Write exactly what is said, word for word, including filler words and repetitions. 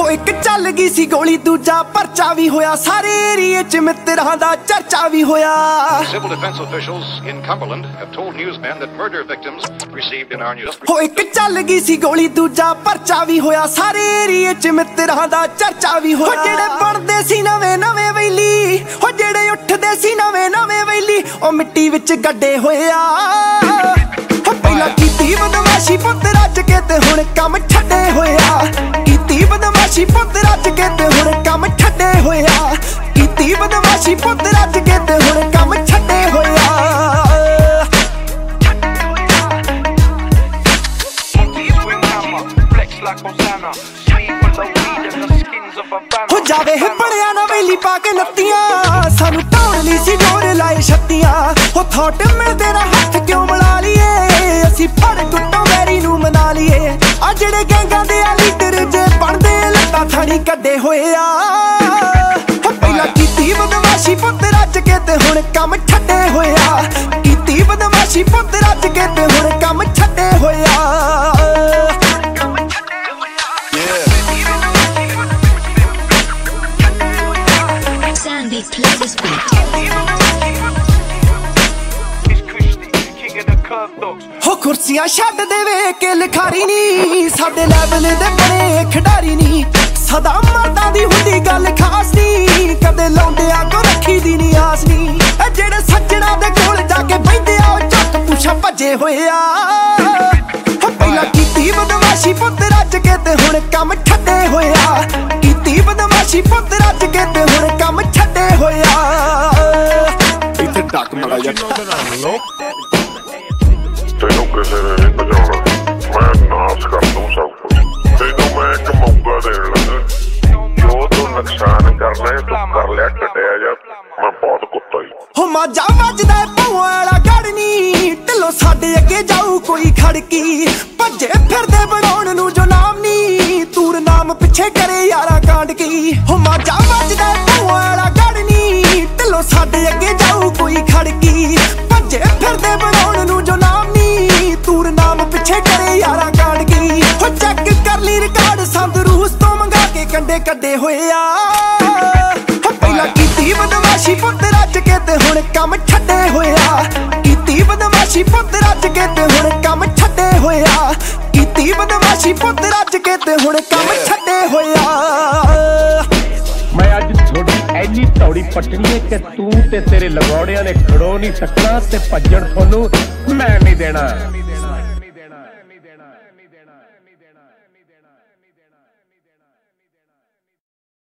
ਹੋ ਇੱਕ ਚੱਲ ਗਈ ਸੀ ਗੋਲੀ ਦੂਜਾ ਪਰਚਾ ਵੀ ਹੋਇਆ ਸਾਰੇ ਏਰੀਏ ਚ ਮਿੱਤਰਾਂ ਦਾ ਚਰਚਾ ਵੀ ਹੋਇਆ Civil defense officials in Cumberland have told newsmen that murder victims received in our news ਹੋ ਇੱਕ ਚੱਲ ਗਈ ਸੀ ਗੋਲੀ ਦੂਜਾ ਪਰਚਾ ਵੀ ਹੋਇਆ ਸਾਰੇ ਏਰੀਏ ਚ ਮਿੱਤਰਾਂ ਦਾ ਚਰਚਾ ਵੀ ਹੋਇਆ ਜਿਹੜੇ ਬਣਦੇ ਸੀ ਨਵੇਂ ਨਵੇਂ ਵੈਲੀ ਹੋ ਜਿਹੜੇ ਉੱਠਦੇ ਸੀ ਨਵੇਂ ਨਵੇਂ ਵੈਲੀ ਉਹ ਮਿੱਟੀ ਵਿੱਚ ਗੱਡੇ ਹੋਏ ਆ ਪਹਿਲਾਂ ਕੀਤੀ ਬਦਮਾਸ਼ੀ ਪੁੱਤ ਰੱਜ ਕੇ ਤੇ ਹੁਣ ਕੰਮ ਛੱਡੇ ਹੋਇਆ ਕੀਤੀ ਬਦਮਾਸ਼ੀ ਪੁੱਤ ਰੱਜ ਕੇ ਤੇ ਹੁਣ ਕੰਮ ਛੱਡੇ ਹੋਇਆ ਕੀਤੀ ਬਦਮਾਸ਼ੀ ਪੁੱਤ ਰੱਜ ਕੇ ਤੇ ਹੁਣ ਕੰਮ ਛੱਡੇ ਹੋਇਆ ਹੋ ਜਾਵੇ ਬੜਿਆ ਨਾ ਵੇਲੀ ਪਾ ਕੇ ਨੱਤੀਆਂ ਸਾਨੂੰ ਢਾਉਣ ਲਈ ਸੀ ਜੋਰ ਲਾਏ ਛੱਤੀਆਂ ਹੋ ਥੋਟ ਮਿਲਦੇ ਰਾ ਹੱਥ ਕਿਉਂ ਮਿਲਾ ਲਈਏ ਅਸੀਂ ਫੜ ਟੁੱਟੋ ਵੈਰੀ ਨੂੰ ਮਨਾ ਲਈਏ ਆ ਜਿਹੜੇ ਗੈਂਗਾਂ ਦੇ ਆ ਲੀਡਰ ਜੇ ਬਣਦੇ ਲੱਤਾਂ ਥਾਣੀ ਕੱਢੇ ਹੋਏ ਆ ਪਹਿਲਾਂ ਕੀਤੀ ਬਦਮਾਸ਼ੀ ਪੁੱਤ ਰੱਜ ਕੇ ਤੇ ਹੁਣ ਕੰਮ ਛੱਡੇ ਹੋਇਆ ਕੀਤੀ ਬਦਮਾਸ਼ੀ ਪੁੱਤ ਰੱਜ ਕੇ ਤੇ ਹੁਣ ਕੰਮ ਛੱਡੇ ਹੋਇਆ ਹੋ ਕੁਰਸੀਆਂ ਛੱਡ ਦੇਵੇ ਕਿ ਲਿਖਾਰੀ ਨੀ ਸਾਡੇ ਲੈਵਲ ਦੇ ਬੜੇ ਖਿਡਾਰੀ ਨੀ ਸਦਾ ਮਰਦਾਂ ਦੀ ਹੁੰਦੀ ਗੱਲ ਖਾਸ ਨੀ ਕਦੇ ਲਾਉਂਦਿਆਂ ਕੋ ਰੱਖੀ ਦੀ ਨੀ ਆਸ ਨੀ ਇਹ ਜਿਹੜੇ ਸੱਜਣਾ ਦੇ ਕੋਲ ਜਾ ਕੇ ਬੈਠੇ ਆ ਉਹ ਝੱਟ ਪੁੱਛਾ ਭੱਜੇ ਹੋਏ ਆ ਪਹਿਲਾਂ ਕੀਤੀ ਬਦਮਾਸ਼ੀ ਪੁੱਤ ਰੱਜ ਕੇ ਤੇ ਹੁਣ ਕੰਮ ਛੱਡੇ ਹੋਇਆ ਕੀਤੀ ਬਦਮਾਸ਼ੀ ਪੁੱਤ ਰੱਜ ਕੇ ਤੇ ਹੁਣ ਕੰਮ ਛੱਡੇ ਹੋਇਆ ਇੱਥੇ ਡੱਕ ਮੜਾ ਜਾ ਤੈਨੂੰ ਕਿਸੇ ਨੇ ਨਹੀਂ ਬਚਾਉਣਾ ਮੈਂ ਨਾਸ ਕਰ ਦੂੰ ਸਭ ਕੁਝ ਤੈਨੂੰ ਮੈਂ ਇੱਕ ਮੌਕਾ ਦੇਣ ਲੱਗਾ ਜੋ ਤੂੰ ਨੁਕਸਾਨ ਕਰਨਾ ਹੈ ਤੂੰ ਕਰ ਲਿਆ ਕੱਟਿਆ ਜਾ ਮੈਂ ਬਹੁਤ ਕੁੱਤਾ ਹੀ ਹੋ ਮਾਜਾ ਵੱਜਦਾ ਪਊਆਂ ਵਾਲਾ ਗੜਨੀ ਢਿੱਲੋਂ ਸਾਡੇ ਅੱਗੇ ਜਾਊ ਕੋਈ ਖੜਕੀ ਭੱਜੇ ਫਿਰਦੇ ਬਣਾਉਣ ਨੂੰ ਜੋ ਨਾਮ ਨੀ ਤੂਰ ਨਾਮ ਪਿੱਛੇ ਕਰੇ ਯਾਰਾ ਕਾਂਡ ਕੀ ਹੋ ਮਾਜਾ ਵੱਜਦਾ ਪਊਆਂ ਵਾਲਾ ਗੜਨੀ ਢਿੱਲੋਂ ਸਾਡੇ ਅੱਗੇ ਜਾਊ ਕੋਈ ਖੜਕੀ ਭੱਜੇ ਫਿਰਦੇ ਬਣਾਉਣ ਨੂੰ ਜੋ ਨਾਮ ਨੀ ਤੂਰ ਨਾਮ ਪਿੱਛੇ ਕਰੇ ਯਾਰਾ ਕਾਂਡ ਕੀ ਹੋ ਚੈੱਕ ਕਰ ਲਈ ਰਿਕਾਰਡ ਸੰਦ ਰੂਸ ਤੋਂ ਮੰਗਾ ਕੇ ਕੰਡੇ ਕੱਢੇ ਹੋਏ ਆ ਪਹਿਲਾਂ ਕੀਤੀ ਬਦਮਾਸ਼ੀ ਪੁੱਤ ਰੱਜ ਕੇ ਤੇ ਹੁਣ ਕੰਮ ਛੱਡੇ ਹੋਇਆ ਕੀਤੀ ਬਦਮਾਸ਼ੀ ਪੁੱਤ ਰੱਜ ਕੇ ਤੇ ਹੁਣ ਕੰਮ ਛੱਡੇ ਹੋਇਆ ਕੀਤੀ ਬਦਮਾਸ਼ੀ ਪੁੱਤ ਰੱਜ ਕੇ ਤੇ ਹੁਣ ਕੰਮ ਛੱਡੇ ਹੋਇਆ ਮੈਂ ਅੱਜ ਥੋੜੀ ਐਨੀ ਤੌੜੀ ਪੱਟਣੀ ਹੈ ਕਿ ਤੂੰ ਤੇ ਤੇਰੇ ਲਗੌੜਿਆਂ ਨੇ ਖੜੋ ਨਹੀਂ ਸਕਣਾ ਤੇ ਭੱਜਣ ਤੁਹਾਨੂੰ ਮੈਂ ਨਹੀਂ ਦੇਣਾ।